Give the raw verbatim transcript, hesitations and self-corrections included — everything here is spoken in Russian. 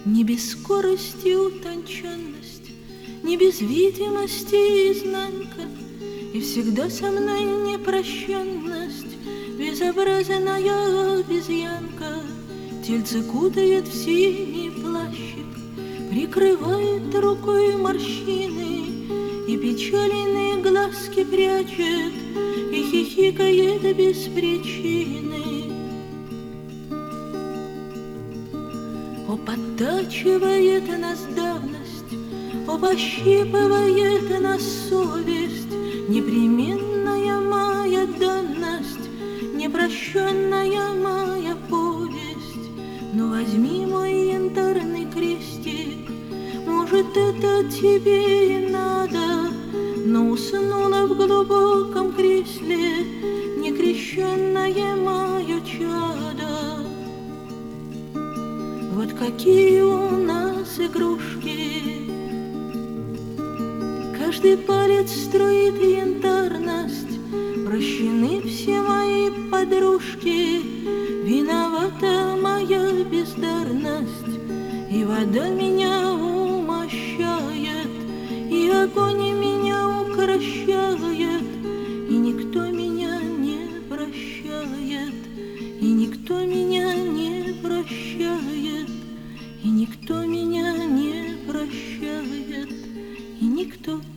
Не без скорости утонченность, не без видимости изнанка, и всегда со мной непрощенность, безобразная обезьянка. Тельце кутает в синий плащик, прикрывает рукой морщины, и печальные глазки прячет, и хихикает без причины. О, подтачивает нас давность, о, пощипывает нас совесть, непременная моя данность, непрощенная моя повесть. Но возьми мой янтарный крестик, может, это тебе и надо, но уснула в глубоком кресле некрещенное мое чадо. Вот какие у нас игрушки, каждый палец строит янтарность, прощены все мои подружки, виновата моя бездарность, и вода меня умощает, и огонь меня укрощает, и никто меня не прощает, и никто меня не прощает, и никто меня не прощает, и никто